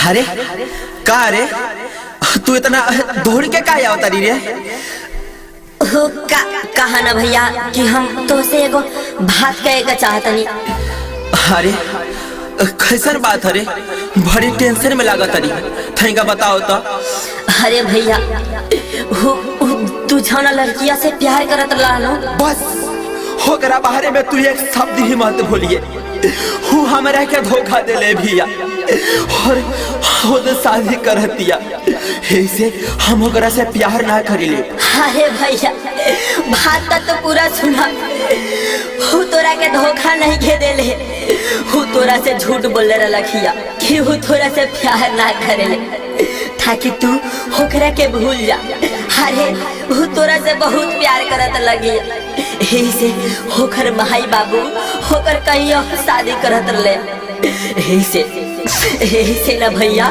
अरे का रे तू इतना दौड़ के का आवता रे? कहा ना भैया कि हम तो से एगो बात कहे का चाहतनी। अरे कैसन बात है रे? बड़ी टेंशन में लागत री, थैंका बताओ तो। अरे भैया तू जाना लड़किया से प्यार करत रहलो। बस होकरा बाहरे में तू एक शब्द ही मत भूलिए। हूँ हमरा के धोखा दे ले भैया और खुद शादी करतिया, ऐसे हम ओकरा से प्यार ना करिले। अरे भैया बात तो पूरा सुना। हूँ तोरा के धोखा नहीं के देले, हूँ तोरा से झूठ बोले रखिया कि हूँ तोरा से प्यार ना करेले ताकि तू होकरा के भूल जा। अरे हूँ तोरा से बहुत प्यार करत लगी, ऐसे होकर भाई बाबू होकर कहीं और शादी करत ले। ऐसे ना भैया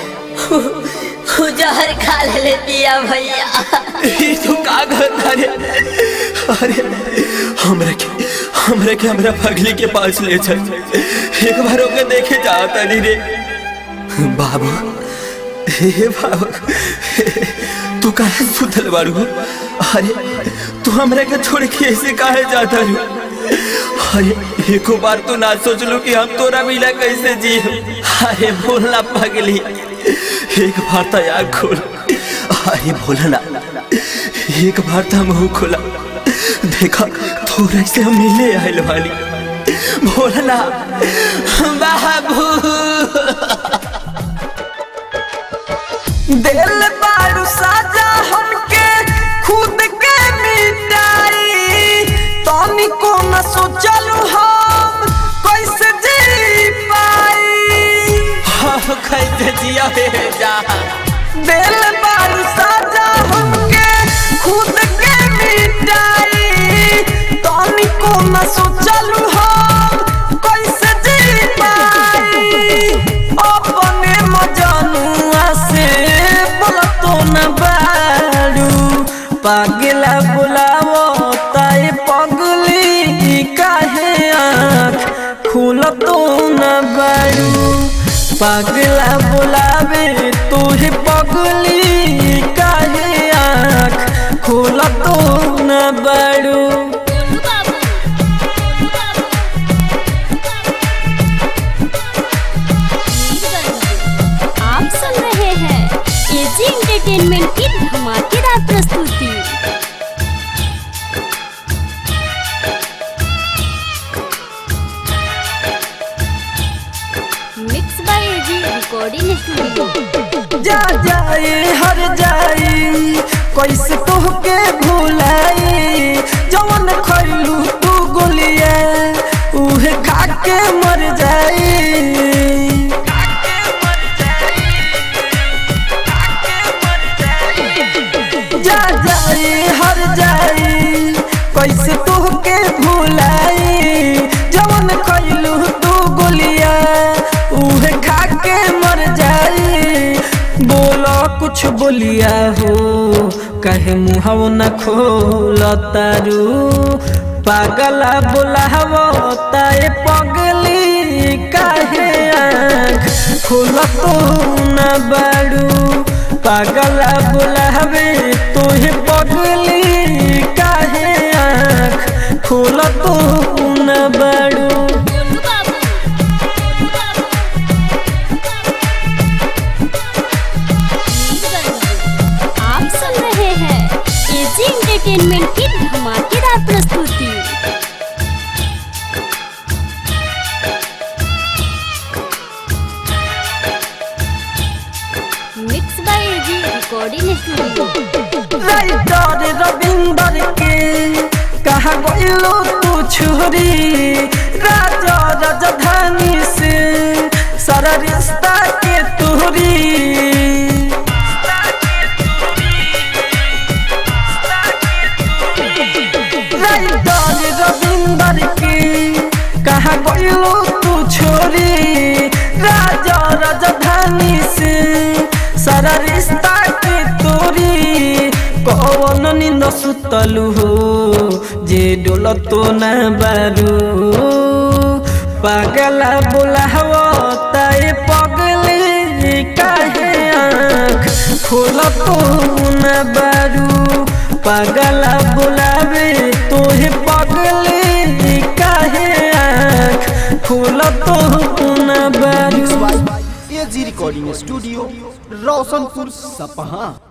जहर खा ले पिया भैया। तू का करता रे? अरे हमरा के हमरा पगली के पास ले चल, एक बार ओके देखे जाता नहीं रे। बाबू हे बाबू तू काहे सुतल बारू? अरे तू हमरा के छोड़ के ऐसे काहे जाता रू? अरे एको बार तो ना सोच लो कि हम तोरा मिला कैसे जी। अरे बोलना पगली, एक बार तो आँख खोल। अरे बोलना एक बार तो मुँह खोला, देखा थोड़ा से हम मिले आयल वाली। बोलना बाबू। दिल बारू साजा हमके खुद के मिटाई, तनी को न सोचलू हम कैसे जी पाई। हाँ कैसे जिया जा। दिल बारू साजा हमके खुद के मिटाई, तनी को न सोचलू हम कैसे जी पाई। अपने मजनुआ से बोलतो न बारू, पागला बुलावो ताए पगली काहे आँख खुलतो न बारू। पागला बुलावे तोहे पगली काहे आँख खुलतो न बारू। आप सुन रहे हैं एजी एंटरटेनमेंट की धमाकेदार प्रस्तुति। Mix by AG recording studio. जा जाए हर जाए कैसे तोहके भुलाई, जवन खइलू तू गोलिया उहे खा के मर जाई। जा जाए हर जाए कैसे तोहके भुलाई, जवन खइलू तू गोलिया उहे खा के मर जाई। बोलो कुछ बोलिया हो कहे मुहाव न खोल तारू, पागला बोलावो ताए पगली काहे आँख खोलतो न बारू। पागला बोलावे तोहे पगली काहे आँख खोलतो न बारू। आप सुन रहे हैं एजी एंटरटेनमेंट की धमाकेदार प्रस्तुति। Mix by AG recording studio. Writer Ravinder के कहा गइलो तू छोरी, राजा राजधानी से सारा रिश्ता के तोरी। राइटर रविंदर के कहा गइलो तू छोरी, राजा राजधानी से सारा रिश्ता के तोरी। कौन नींद सुतलू हो जे डोलतो न बारू, पागला बोलावो ताए पगली खोला तो न बारू पागला बुलावे तोहे पगले काहे आँख खोला तो न बारू। एजी रिकॉर्डिंग स्टूडियो रोशनपुर सपहा।